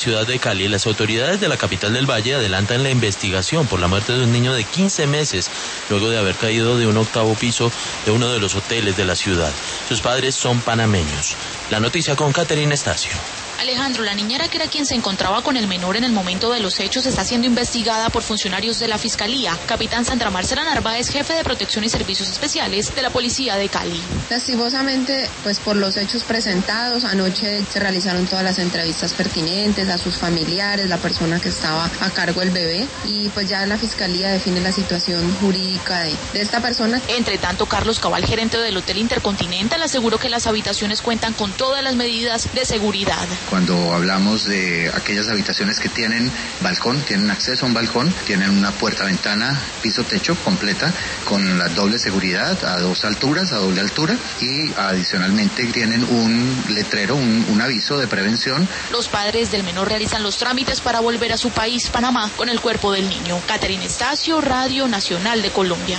Ciudad de Cali, las autoridades de la capital del Valle adelantan la investigación por la muerte de un niño de 15 meses, luego de haber caído de un octavo piso de uno de los hoteles de la ciudad. Sus padres son panameños. La noticia con Caterina Estacio. Alejandro, la niñera que era quien se encontraba con el menor en el momento de los hechos está siendo investigada por funcionarios de la Fiscalía. Capitán Sandra Marcela Narváez, jefe de Protección y Servicios Especiales de la Policía de Cali. Lastimosamente, por los hechos presentados, anoche se realizaron todas las entrevistas pertinentes a sus familiares, la persona que estaba a cargo del bebé, y ya la Fiscalía define la situación jurídica de esta persona. Entre tanto, Carlos Cabal, gerente del Hotel Intercontinental, aseguró que las habitaciones cuentan con todas las medidas de seguridad. Cuando hablamos de aquellas habitaciones que tienen balcón, tienen acceso a un balcón, tienen una puerta-ventana, piso-techo completa, con la doble seguridad a dos alturas, a doble altura, y adicionalmente tienen un letrero, un aviso de prevención. Los padres del menor realizan los trámites para volver a su país, Panamá, con el cuerpo del niño. Caterina Estacio, Radio Nacional de Colombia.